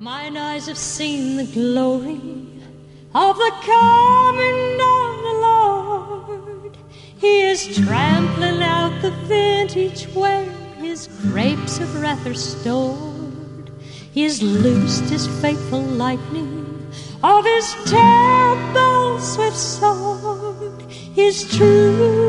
Mine eyes have seen the glory of the coming of the Lord. He is trampling out the vintage where his grapes of wrath are stored. He has loosed his faithful lightning of his terrible swift sword. His true